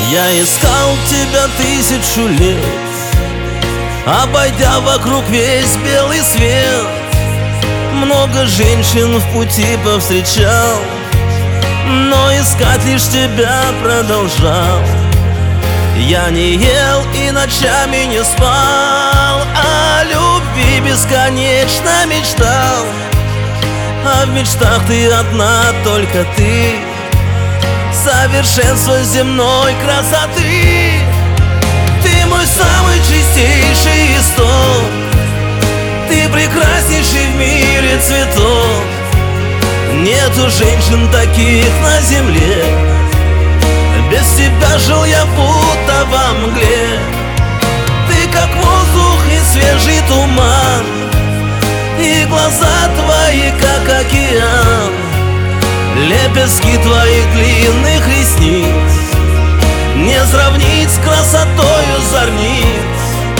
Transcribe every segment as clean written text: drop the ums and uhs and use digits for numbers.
Я искал тебя 1000 лет, обойдя вокруг весь белый свет. Много женщин в пути повстречал, но искать лишь тебя продолжал. Я не ел и ночами не спал, о любви бесконечно мечтал. А в мечтах ты одна, только ты, совершенство земной красоты. Ты мой самый чистейший исток, ты прекраснейший в мире цветок. Нету женщин таких на земле, без тебя жил я будто во мгле. Ты как воздух и свежий туман, и глаза твои как океан. Лепестки твоих длинных ресниц не сравнить с красотою зорниц.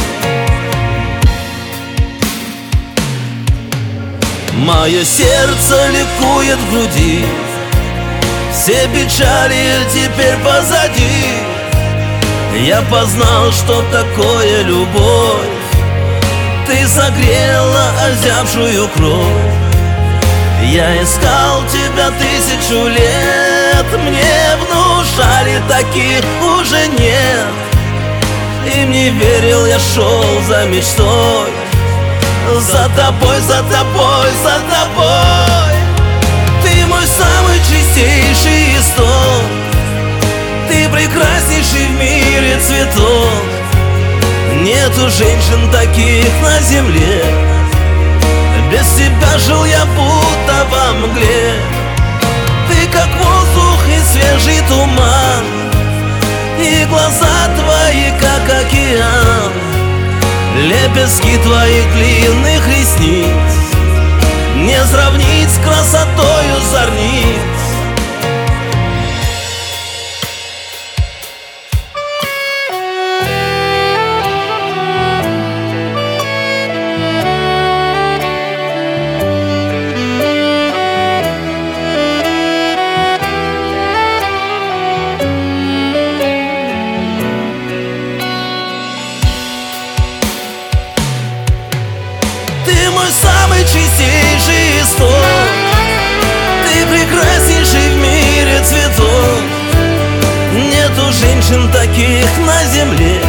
Мое сердце ликует в груди, все печали теперь позади. Я познал, что такое любовь, ты согрела озябшую кровь. Я искал тебя 1000 лет, мне внушали, таких уже нет. Им не верил, я шел за мечтой, за тобой, за тобой, за тобой. Ты мой самый чистейший исток, ты прекраснейший в мире цветок. Нету женщин таких на земле, без тебя жил я будто во мгле. Ты как воздух и свежий туман, и глаза твои как океан. Лепестки твоих длинных ресниц не сравнить с красотою зорниц. Ты мой самый чистейший исток, ты прекраснейший в мире цветок. Нету женщин таких на земле,